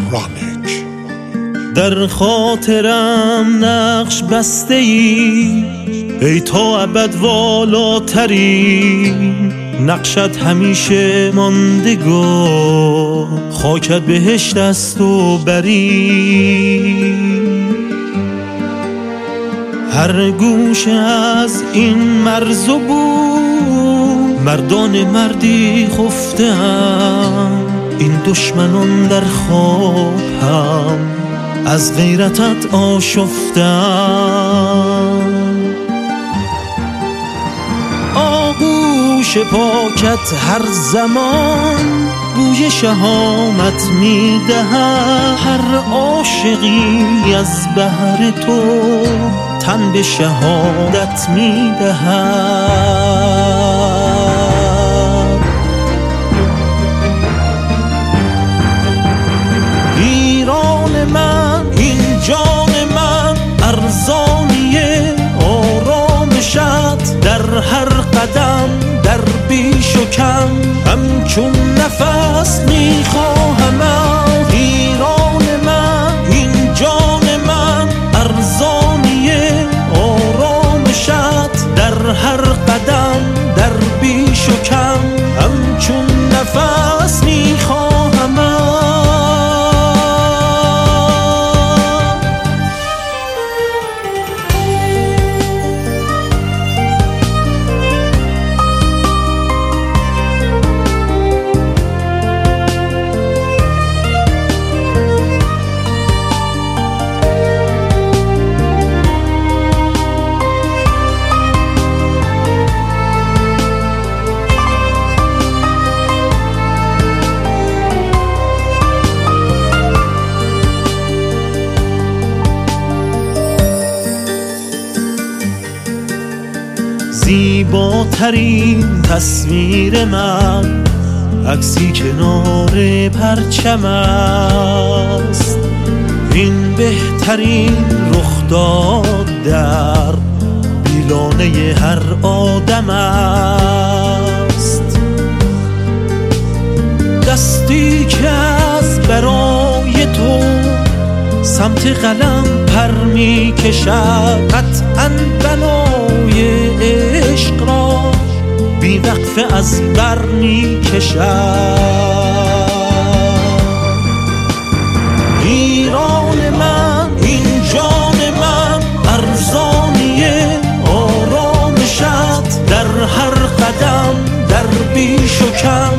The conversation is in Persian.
رانک. در خاطرم نقش بسته ای تا ابد والاترین، نقشت همیشه ماندگار، خاکت بهشت است و برین. هر گوشه از این مرز و بود مردان مردی خفته‌ام، این دشمنان در خواب هم از غیرتت آشفتم. آغوش پاکت هر زمان بوی شهامت می‌دهد، هر عاشقی از بهر تو تن به شهادت می‌دهد. ایران من، این جان من، ارزانی آرامشت در هر قدم، در بیش و کم همچون نفس میخواهمت. ایران من، این جان من، ارزانی آرامشت در هر قدم، در بیش و کم همچون نفس میخواهمت. زیباترین تصویر من عکسی کنار پرچم است، این بهترین رخداد در بیلانه هر آدم است. دستی که از برای تو سمت قلم پر می کشد، قطعاً بنای عشق را بی وقفه از بر می کشد. ایران من، این جان من، ارزانی آرامشت در هر قدم، در بیش و کم